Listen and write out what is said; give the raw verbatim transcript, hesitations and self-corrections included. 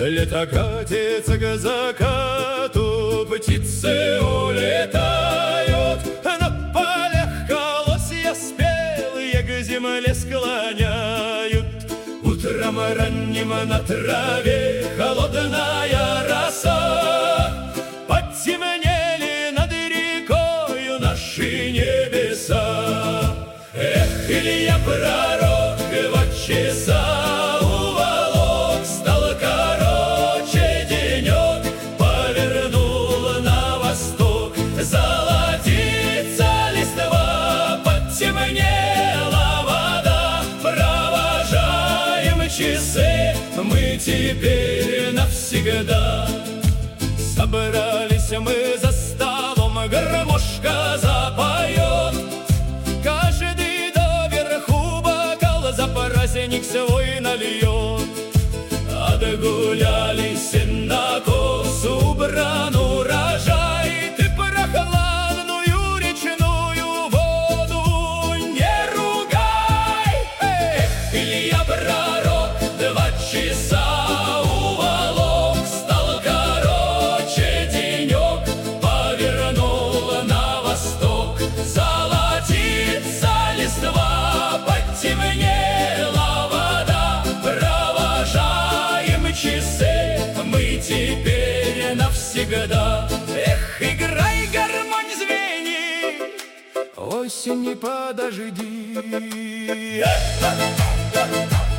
Лето катится к закату, птицы улетают, на полях колосья спелые к земле склоняют. Утром ранним на траве холодная роса, потемнели над рекою наши небеса. Эх, Илья пророк в часа уволок, стал короче денек, повернул на восток. Золотится листва, потемнела вода, провожаем часы мы теперь навсегда. Собрались мы за столом, гармошка запоет, каждый доверху бокал за праздник свой нальет. Отгулялись на косу бран урожай, ты прохладную речную воду не ругай. Эх, Илья пророк два часа уволок, стал короче денек, повернул на восток. Золотится листва, потемнела вода, провожаем часы мы теперь навсегда. Эх, играй, гармонь, звени, осень, не подожди.